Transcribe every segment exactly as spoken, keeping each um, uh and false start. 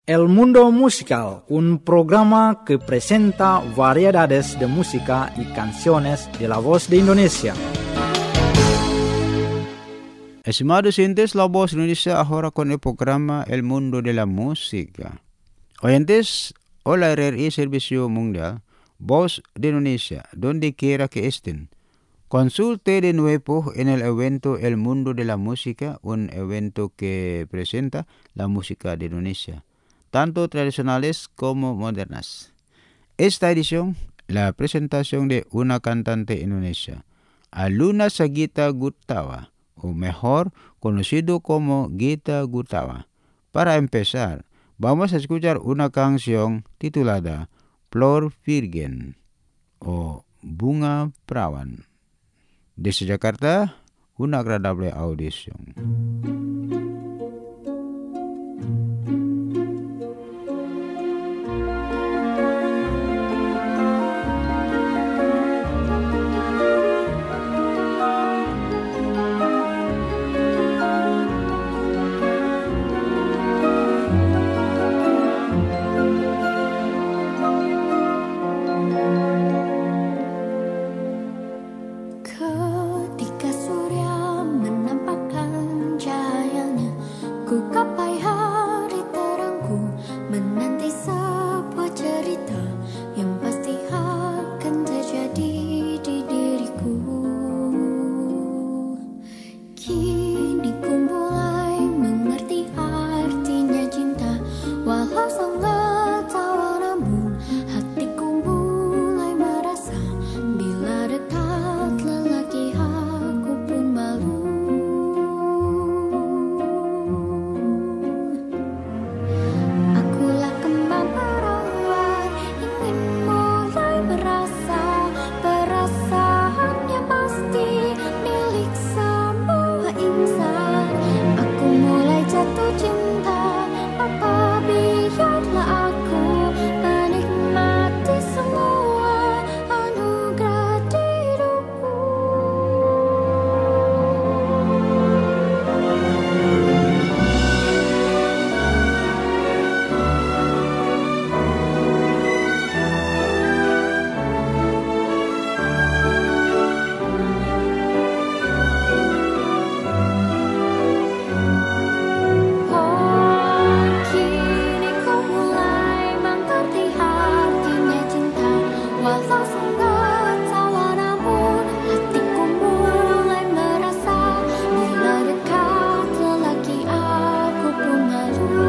El Mundo Musical, un programa que presenta variedades de música y canciones de la voz de Indonesia. Estimados oyentes, la voz de Indonesia ahora con el programa El Mundo de la Música. Oyentes, hola R R I Servicio Mundial, Voz de Indonesia, donde quiera que estén. Consulte de nuevo en el evento El Mundo de la Música, un evento que presenta la música de Indonesia, tanto tradicionales como modernas. Esta edición, la presentación de una cantante indonesia, Aluna Sagita Gutawa, o mejor conocido como Gita Gutawa. Para empezar, vamos a escuchar una canción titulada Flor Virgen o Bunga Perawan. Desde Jakarta, una agradable audición. Ketika surya menampakkan cahayanya, ku gapai hari terangku, menanti sebuah cerita yang pasti akan terjadi di diriku. Kini ku mulai mengerti artinya cinta, walau sangat tawar namun hatiku mulai merasa bila dekat lelaki aku pun malu. Akulah kembang perawan, ingin mulai merasa perasaan yang pasti milik semua insan. Aku mulai jatuh cinta, apa biarlah aku menikmati semua anugerah diriku. Oh, kini ku mulai mengerti artinya cinta, walau sangat tawar namun hatiku mulai merasa bila dekat lelaki aku pun malu.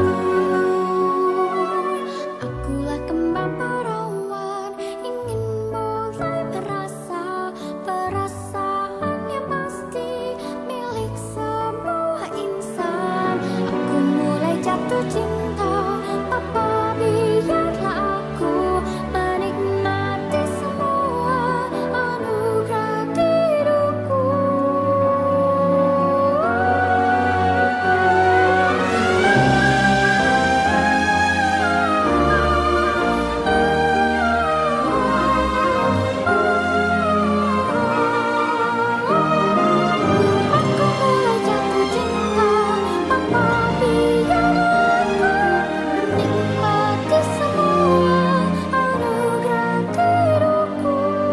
Akulah kembang perawan, ingin mulai merasa perasaan yang pasti milik semua insan. Aku mulai jatuh cinta, apa biarlah aku menikmati semua anugerah diriku. Aku mulai jatuh cinta, apa biarlah aku menikmati semua anugerah diriku.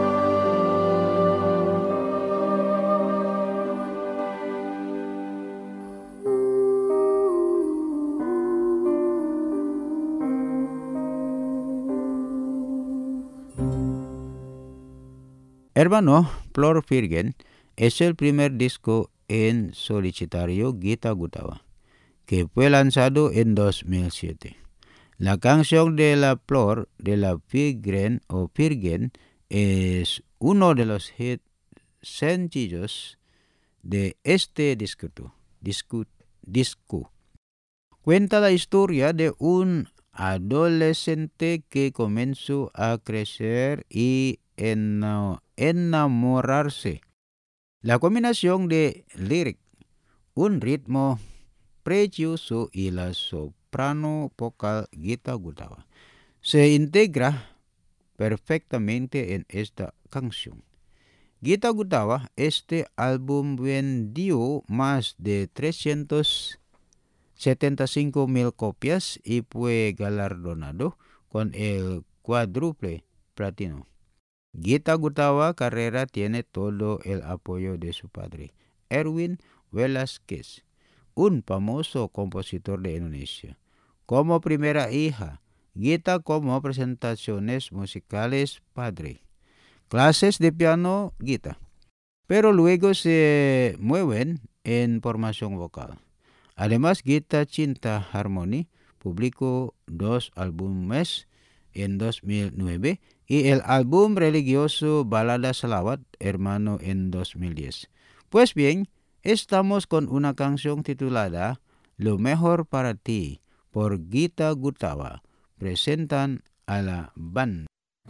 Hermano, Flor Virgen es el primer disco en solitario Gita Gutawa, que fue lanzado en dos mil siete. La canción de la Flor de la Virgen o Virgen es uno de los hits sencillos de este disco. disco, disco. Cuenta la historia de un adolescente que comenzó a crecer y ena- enamorarse. La combinación de lirik, un ritmo precioso y la soprano vocal Gita Gutawa se integra perfectamente en esta canción. Gita Gutawa, este álbum vendió más de trescientos setenta y cinco mil copias y fue galardonado con el cuádruple platino. Gita Gutawa Carrera tiene todo el apoyo de su padre, Erwin Velázquez, un famoso compositor de Indonesia. Como primera hija, Gita como presentaciones musicales padre. Clases de piano Gita. Pero luego se mueven en formación vocal. Además, Gita Cinta Harmony publicó dos álbumes en dos mil nueve y el álbum religioso Balada Salawat Hermano en dos mil diez. Pues bien, estamos con una canción titulada Lo Mejor Para Ti por Gita Gutawa. Presentan a la banda.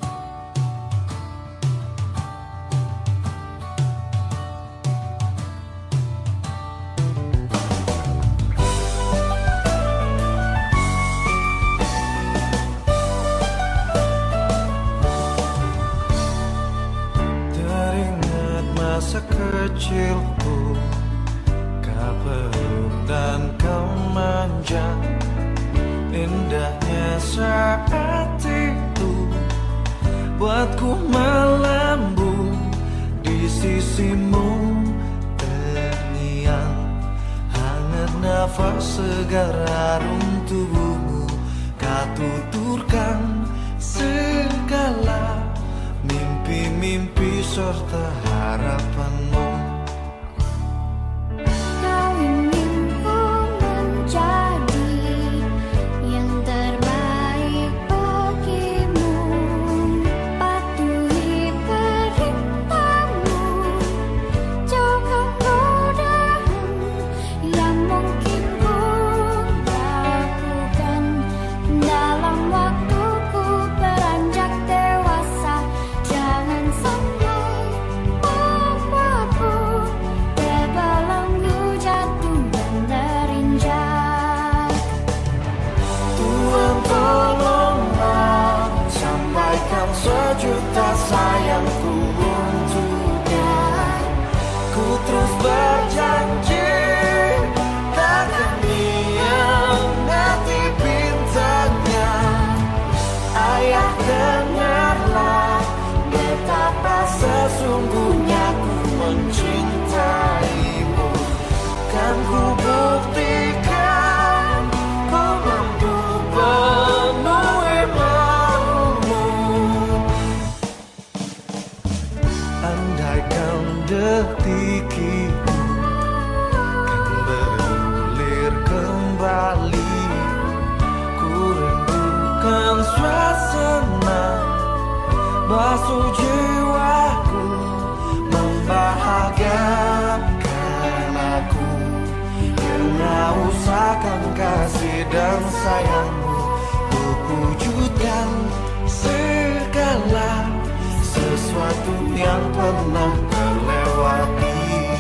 Masa kecilku, kau peluk dan kau manja. Indahnya saat itu buatku melambung di sisimu. Terngiang hangat nafas segar harum tubuhmu. Kau tuturkan segala mimpi-mimpi serta harapanmu. Kau ingin ku menjadi yang terbaik bagimu. Patuhi perintahmu, jauhkan godaan yang mungkin ku lakukan. Dalam waktuku beranjak dewasa, jangan sampai membuatku terbelenggu, jatuh dan terinjak. Tuhan tolonglah, sampaikan sejuta sayangku untuknya. Ku terus berjanji takkan hianati bintangnya. Ayah, dengarlah betapa sesungguhnya ku mencintaimu. Kan ku buktikan ku mampu penuhi maumu. Andaikan detik itu kan berulir kembali, ku rindukan suasana basuh jiwaku, membahagiakan aku. Kau usahakan kasih dan sayangmu, ku wujudkan segala sesuatu yang pernah terlewati.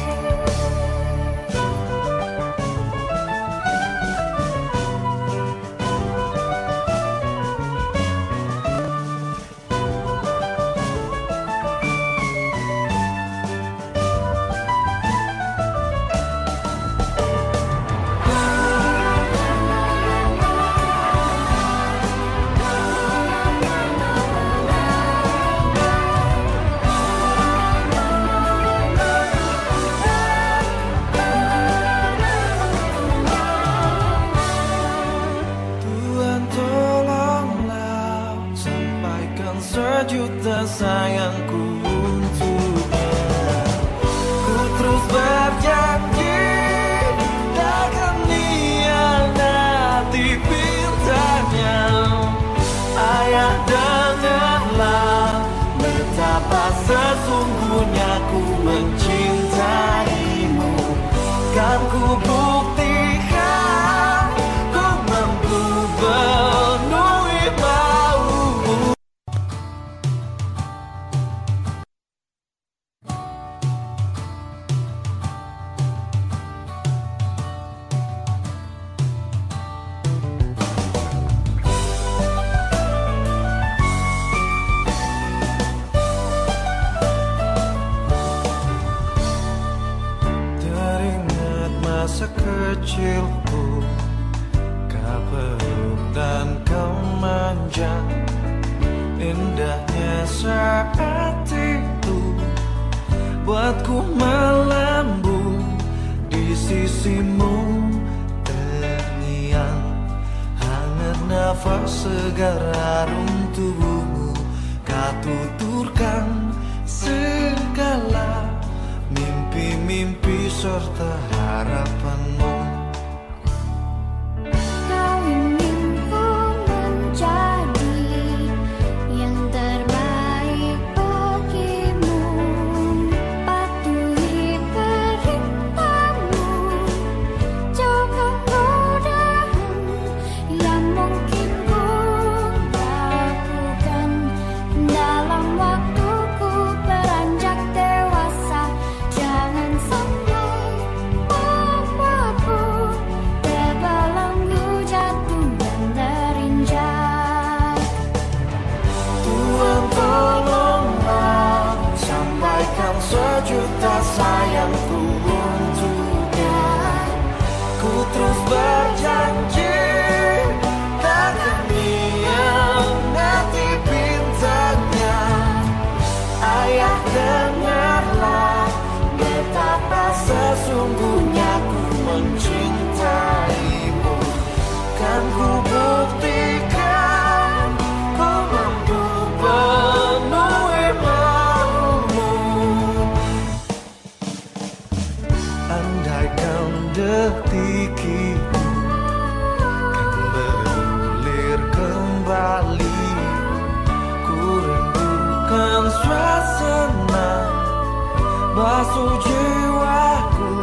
Tuhan tolonglah, sampaikan sejuta sayangku untuknya. Ku terus berjanji takkan hianati bintangnya. Ayah, dengarlah betapa sesungguhnya ku mencintaimu. Kan ku buktikan ku mampu penuhi maumu. panjang, indahnya saat itu buatku melambung di sisimu, terngiang hangat nafas segar harum tubuhmu, kau tuturkan segala mimpi-mimpi serta harapanmu. Kau ingin ku menjadi yang terbaik bagimu, patuhi perintahmu, jauhkan godaan yang mungkin ku lakukan. Dalam waktuku beranjak dewasa, jangan sampai membuatku terbelenggu, jatuh dan terinjak. Tuhan tolonglah, sampaikan sejuta sayangku untuknya. Ku terus berjanji takkan mengkhianati bintangnya. Ayah, dengarlah betapa sesungguhnya ku mencintaimu. Kan ku buktikan ku mampu penuhi maumu. Andaikan detik itu kan berulir kembali, ku rindukan suasana basuh jiwaku,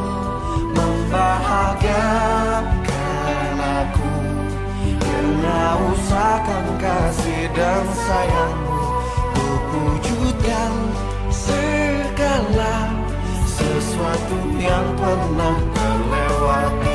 membahagiakan aku. Kena usahakan kasih dan sayangmu, untuk wujudkan segala sesuatu yang pernah terlewati.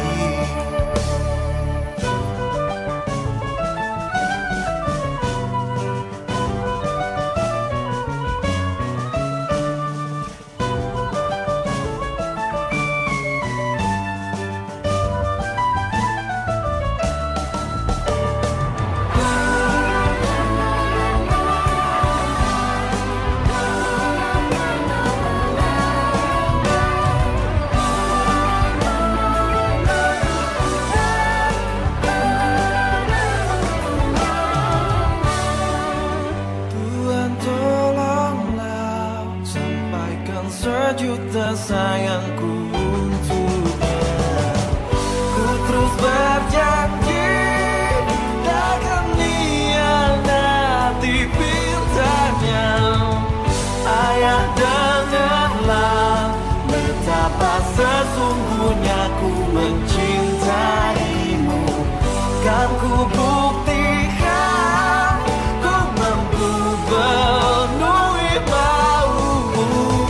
Tuhan tolonglah, sampaikan sejuta sayangku untuknya. Ku terus berjanji takkan mengkhianati bintangnya. Ayah, dengarlah betapa sesungguhnya ku mencintaimu. Kan ku buktikan ku mampu penuhi maumu.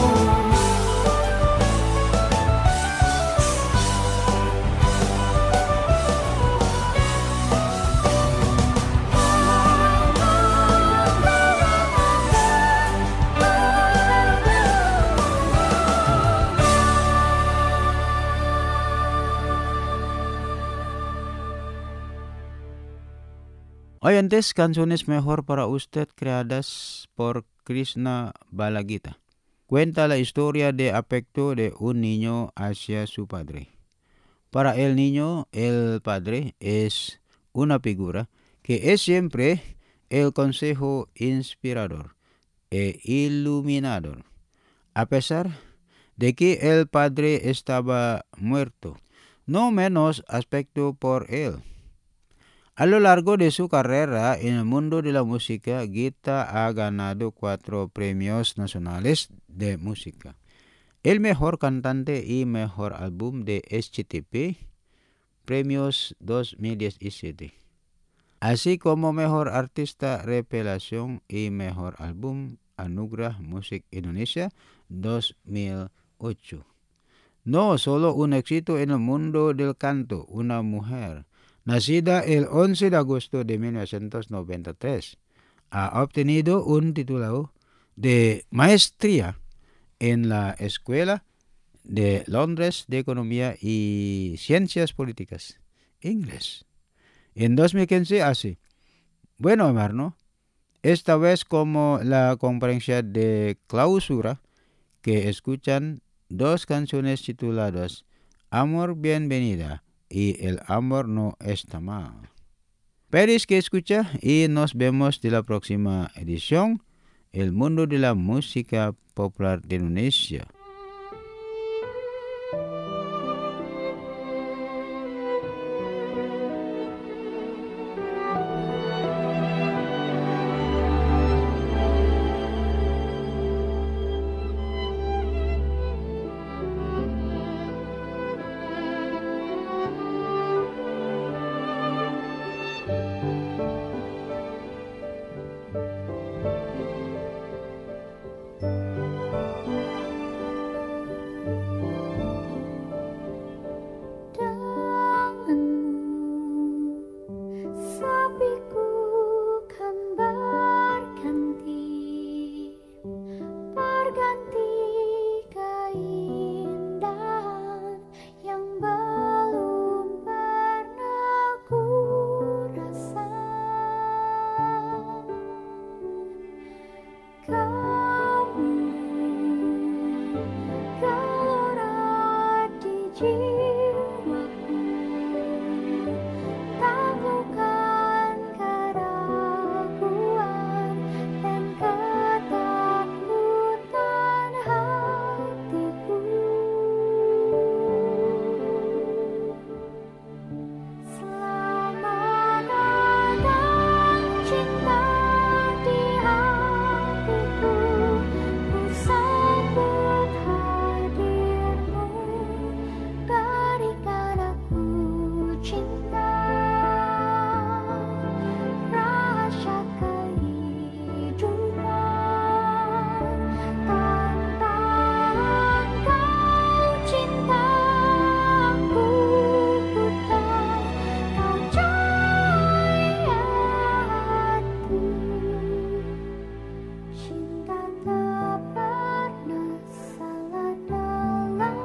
Hoy antes canciones mejor para usted creadas por Krishna Balagita. Cuenta la historia de afecto de un niño hacia su padre. Para el niño, el padre es una figura que es siempre el consejo inspirador e iluminador. A pesar de que el padre estaba muerto, no menos afecto por él. A lo largo de su carrera en el mundo de la música, Gita ha ganado cuatro premios nacionales de música. El mejor cantante y mejor álbum de S T P, premios dos mil diecisiete. Así como mejor artista revelación y mejor álbum Anugerah Music Indonesia dos mil ocho. No solo un éxito en el mundo del canto, una mujer nacida el once de agosto de mil novecientos noventa y tres, ha obtenido un título de maestría en la Escuela de Londres de Economía y Ciencias Políticas, inglés. En dos mil quince hace Bueno, hermano, esta vez como la conferencia de clausura que escuchan dos canciones tituladas Amor Bienvenida y El Amor No Está Mal. Pedis que escucha y nos vemos de la próxima edición, El Mundo de la Música Popular de Indonesia. Sepiku kan berganti, berganti keindahan yang belum pernah ku rasa. Kamu gelora di jiwaku, taklukan keraguan dan ketakutan hatiku. Selamat datang cinta di hatiku, ku sambut hadirmu, berikan aku cinta, rahasia kehidupan. Tanpa engkau cintaku buta, kau cahaya hati. Cinta tak pernah salah dalam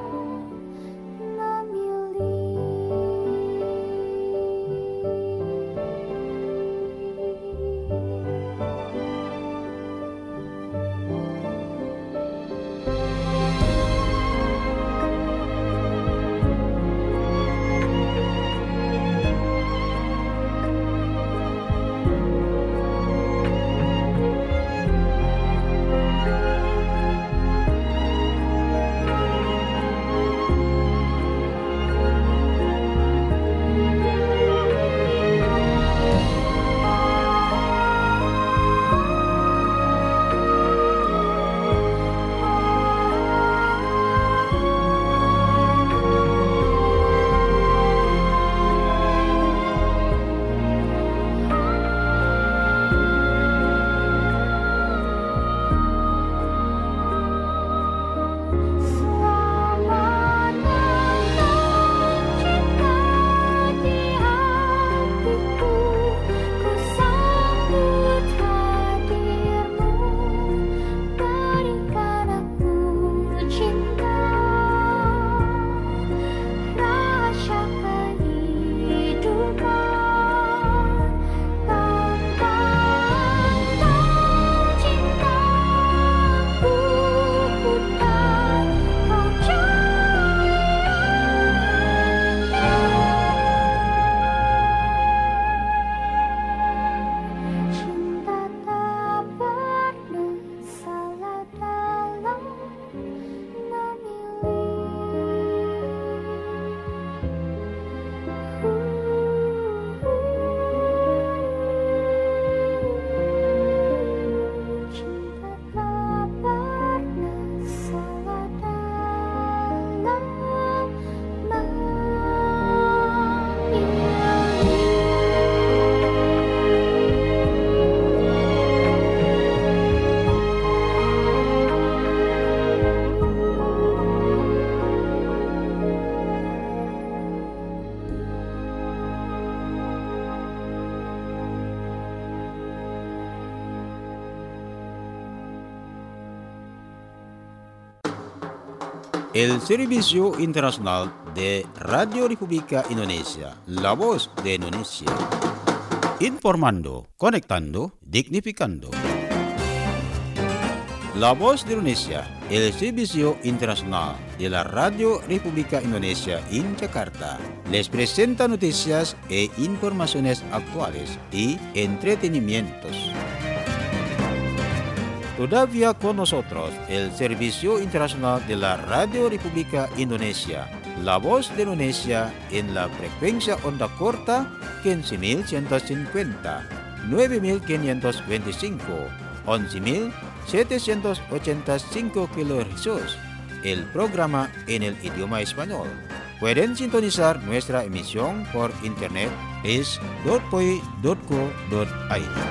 selamat datang cinta di hatiku, ku sambut hadirmu, berikan aku cinta, rahasia kehidupan. Tanpa engkau cintaku buta, kau cinta tak pernah salah dalam memilih. Cinta tak pernah salah dalam El Servicio Internacional de Radio República Indonesia, La Voz de Indonesia. Informando, conectando, dignificando. La Voz de Indonesia, el servicio internacional de la Radio República Indonesia en Jakarta, les presenta noticias e informaciones actuales y entretenimientos. Todavía con nosotros el servicio internacional de la Radio República Indonesia, La Voz de Indonesia en la frecuencia onda corta quince mil ciento cincuenta, nueve mil quinientos veinticinco, once mil setecientos ochenta y cinco kilohercios. El programa en el idioma español. Pueden sintonizar nuestra emisión por internet es dot p o i dot co dot i d.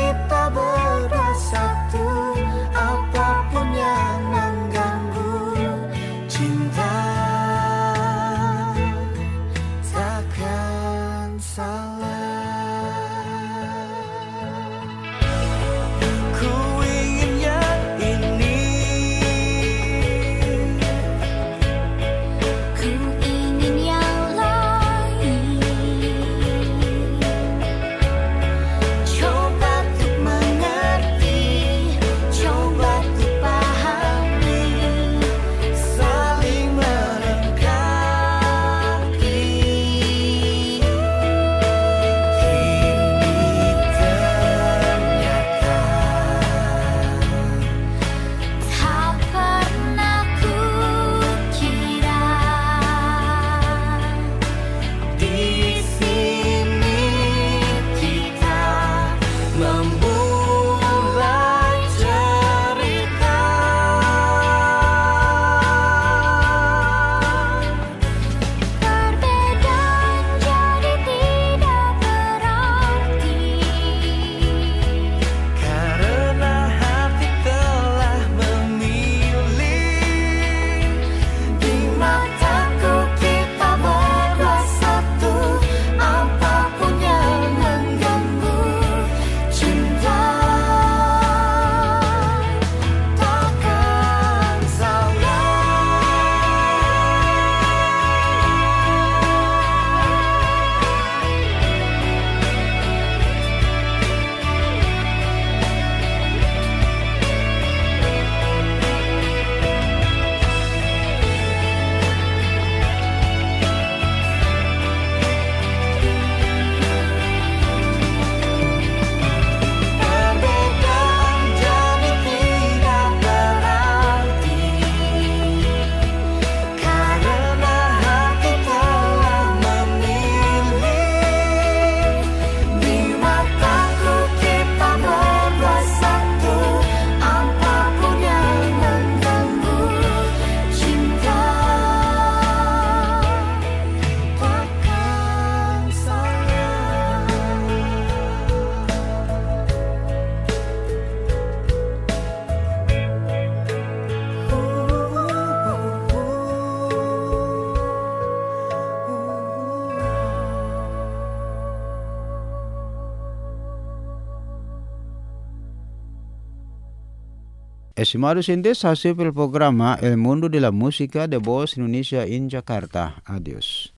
Apapun yang mengganggu Estimados oyentes, hasil del programa El Mundo de la Música de Voz Indonesia in Jakarta. Adiós.